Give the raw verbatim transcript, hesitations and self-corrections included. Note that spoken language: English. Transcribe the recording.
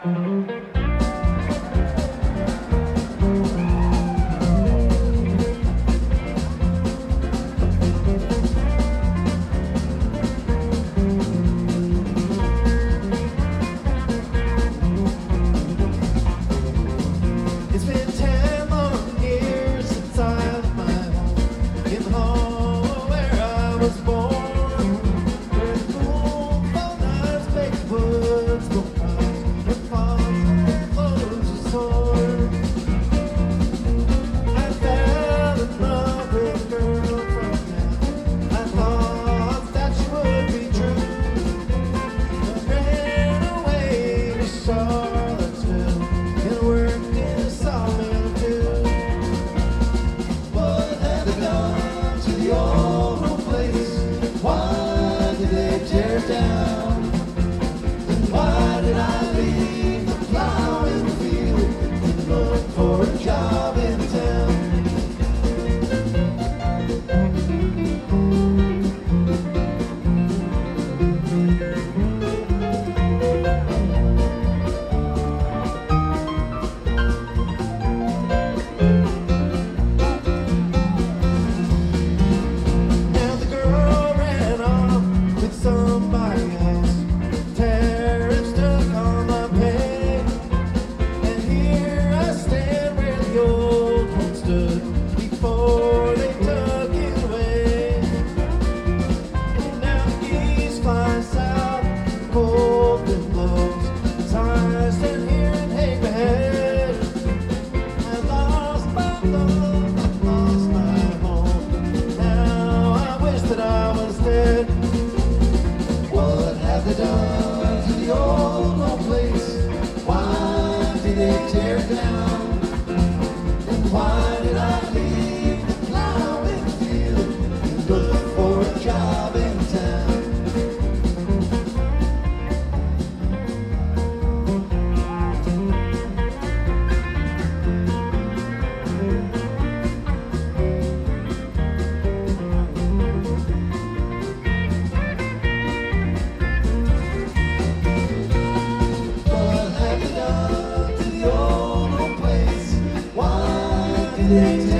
It's been ten long years since I left my home in the home where I was born. Where the cool fall nights baked woods go cries and falls and flows a sword. I fell in love with a girl from town. I thought that she would be true. I ran away to Charlottesville and worked in a sawmill too. What have they done to the old home place? Why did they tear it down? And why did I leave the plow in the field and look for a job in town? Now the girl ran off with somebody else, tearing stuck on my peg. And here I stand where the old home stood before they took it away. Now the geese fly south, cold wind blows, as I stand here and hang my head. I lost my love, I lost my home. Now I wish that I was dead. What have they done to the old home place? Why did they tear it down? And why did I leave the plow in the field and look for a job in town? What have they done to the old home place? Why did they